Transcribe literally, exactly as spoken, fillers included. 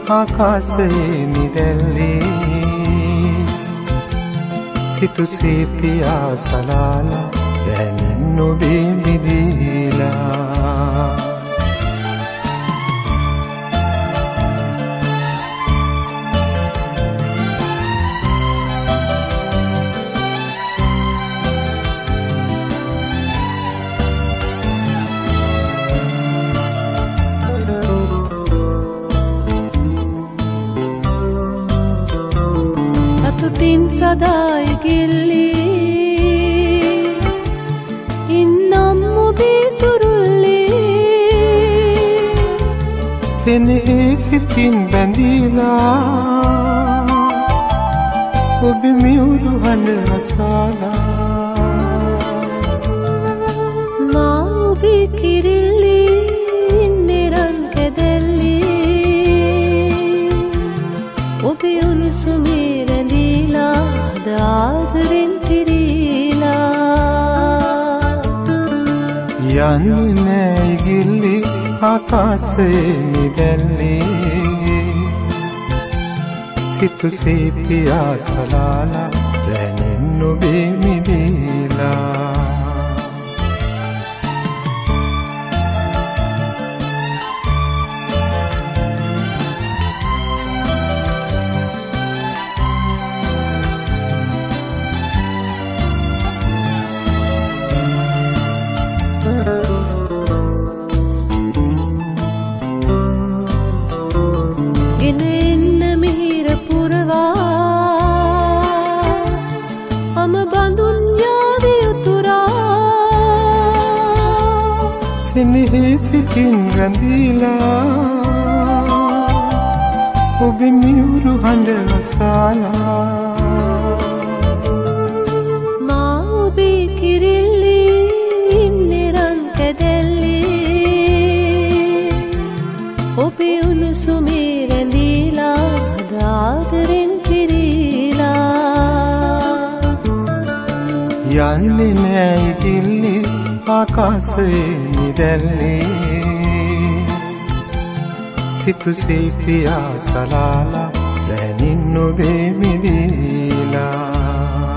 ආකාශයේ නිදැල්ලේ සිතුසේ පියා සලාලා රැනින් නොබේ මිදීලා සතුටින් සදායි ගිල්ලි ඉන්නම් ඔබේ තුරුල්ලි සෙනෙහේ සිතින් බැඳීලා ඔබේ මියුරු හඬ අසාලා මා ඔබේ කිරිල්ලි ඉන්නේ රන් කැදැල්ලි ඔබේ උණුසුමේ ආදරෙන් පිරීලා යන්නේ නෑ ඉගිල්ලි ආකාශයේ නිදැල්ලේ සිතුසේ පියා සලාලා රැනින් නොබේ මිදීලා ගෙන එන්න මිහිර පුරවා අම බඳුන් යාවි උතුරා සෙනෙහේ සිතින් රැඳීලා ඔබේ මියුරු හඬ අසාලා මා ඔබේ කිරිල්ලි ඉන්නේ රන් කැදැල්ලි ඔබේ උණුසුමේ රැඳීලා ආදරෙන් පිරීලා යන්නේ නෑ ඉගිල්ලි ආකාශයේ නිදැල්ලේ සිතුසේ පියා සලාලා රැනින් නොබේ මිදීලා